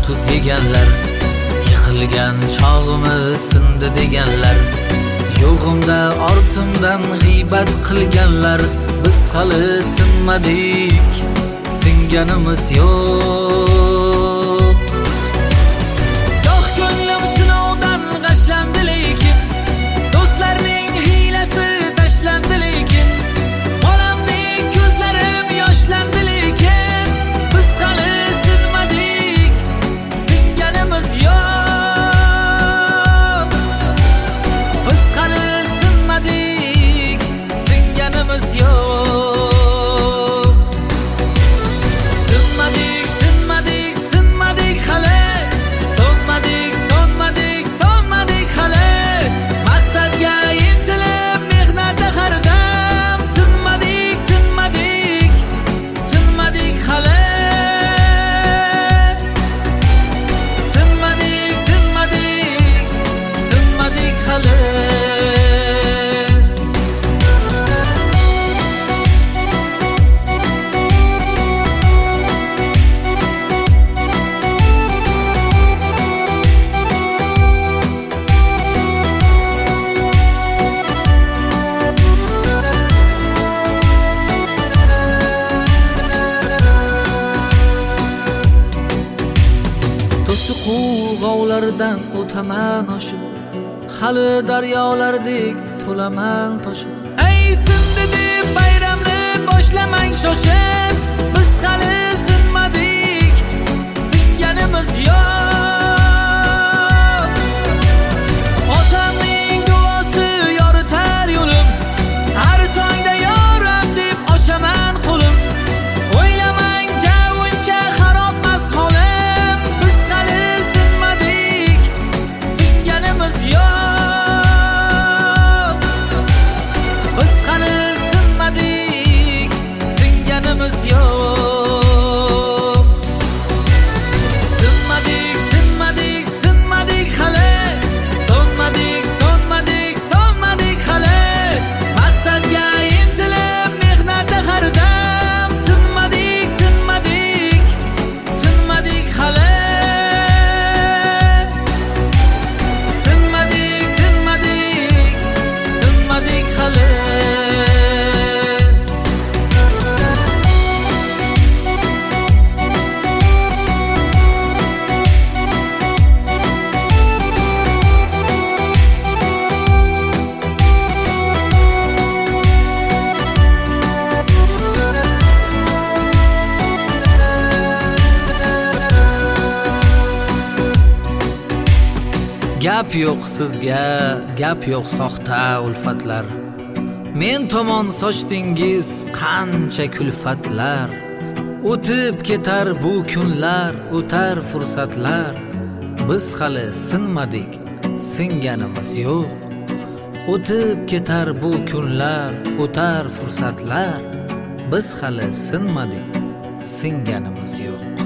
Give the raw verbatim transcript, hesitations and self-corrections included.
tuz yeganlar, yiqilgan chog'imiz sindi deganlar, yo'g'imda ortimdan g'iybat qilganlar. Biz hali sinmadik, singanimiz yo'q. Goh ko'nglim sinovdan g'ashlandi lekin, do'stlarning hiylasi tashlandi lekin, bolamdek ko'zlarim yoshlandi lekin, biz hali sinmadik, singanimiz yo'q. Biz hali sinmadik, singanimiz yo'q. G'ovlardan o'taman oshib, hali daryolardek to'laman toshib. Ey sindi deb bayramni boshlamang shoshib, biz hali sinmadik, singanimiz yo'q. Otamning duosi yoritar yo'lim, har tongda yoram deb ochaman qo'lim. O'ylamang javuncha xarobmas holim, biz hali sinmadik, singanimiz yo'q. Biz hali sinmadik, singanimiz yo'q. Sinmadik, sinmadik, sinmadik hali, sonmadik, sonmadik, sonmadik hali. Maqsadga intilib mehnatda har dam, tinmadik, tinmadik, tinmadik hali. Tinmadik, tinmadik, tinmadik hali. Gap yo'q sizga, gap yo'q soxta ulfatlar. Men tomon sochdingiz qancha kulfatlar. O'tib ketar bu kunlar, o'tar fursatlar. Biz hali sinmadik, singanimiz yo'q. O'tib ketar bu kunlar, o'tar fursatlar. Biz hali sinmadik, singanimiz yo'q.